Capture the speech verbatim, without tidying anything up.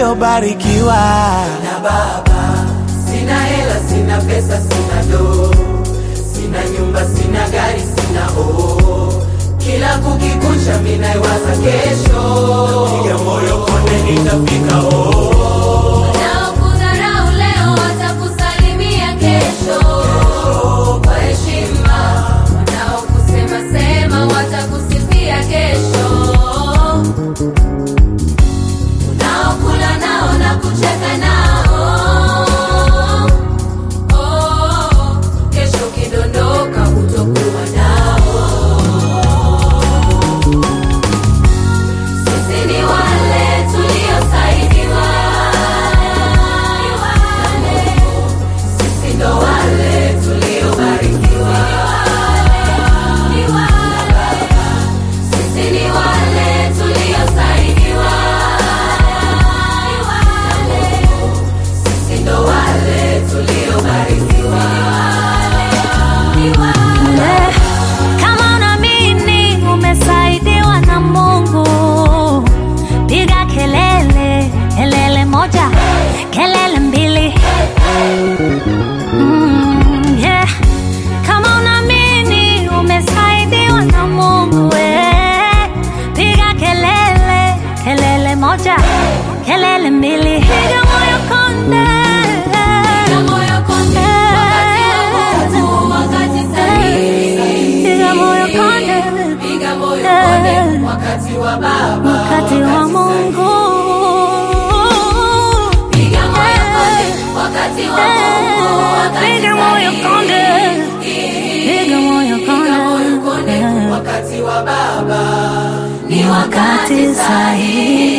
nilobarikiwa na Baba. Sina hela, sina pesa, sina do, sina nyumba, sina gari, sina oo. Kila kukikuncha mimi naiwaza kesho, piga moyo konde nitafika oo. Wanaokudharau leo watakusalimia kesho kwa heshima, wanaokusema sema watakusifia kesho, unaokula nao na kucheka nao, oh, kesho kidondoka kutokuwa nao. Sisi ni wale tuliosaidiwa, sisi ndo wale tuliobarikiwa, sisi ni wale tuliosaidiwa, sisi ndo wale tuliobarikiwa. Kama unaamini umesaidiwa na Mungu, piga kelele, kelele moja, kelele mbili. Mm, yeah. Kama unaamini umesaidiwa na Mungu, eh, piga kelele, kelele moja, kelele mbili. Piga moyo konde, Piga moyo konde, wakati wa Mungu, wakati sahihi. piga moyo konde, Piga moyo konde, wakati wa Baba, wakati wa Mungu. Piga moyo konde, wakati wa Mungu, wakati Piga moyo konde, piga moyo konde, konde, wakati wa Baba ni wakati sahihi.